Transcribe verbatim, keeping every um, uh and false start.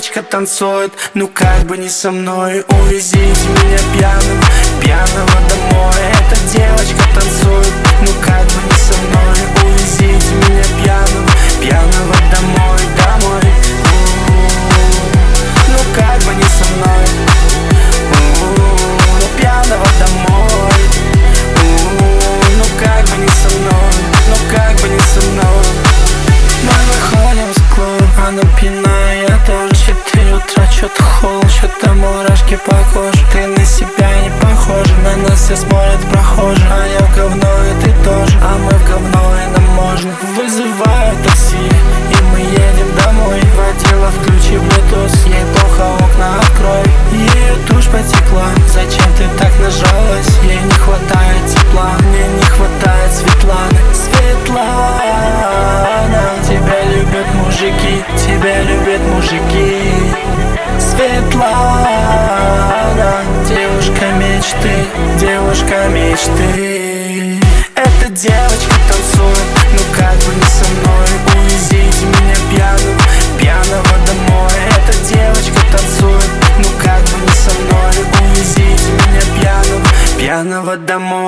девочка танцует, ну как бы не со мной. Увезите меня пьяным, пьяного домой. Эта девочка танцует, ну как бы не со мной. Увезите меня пьяным, пьяного домой, домой. Ну как бы не со мной. Ну пьяного домой. Ну как бы не со мной, ну как бы не со мной. Мы выходим в клуб, она пьяная, я тоже. Четыре утра, чё-то холод, чё-то мурашки по коже. Ты на себя не похожа, на нас все смотрят прохожие. А я в говно, и ты тоже, а мы в говно, и нам можно. Вызываю такси, и мы едем домой. Водила, включи Bluetooth, ей плохо, окна открой. Ее тушь потекла, зачем ты так нажалась? Ей не хватает тепла, мне не хватает Светланы. Светлана, тебя любят мужики, тебя любят мужики. Светлана, девушка мечты, девушка мечты. Эта девочка танцует, ну как бы не со мной. Увезите меня пьяным, пьяного домой. Эта девочка танцует, ну как бы не со мной. Увезите меня пьяным, пьяного домой.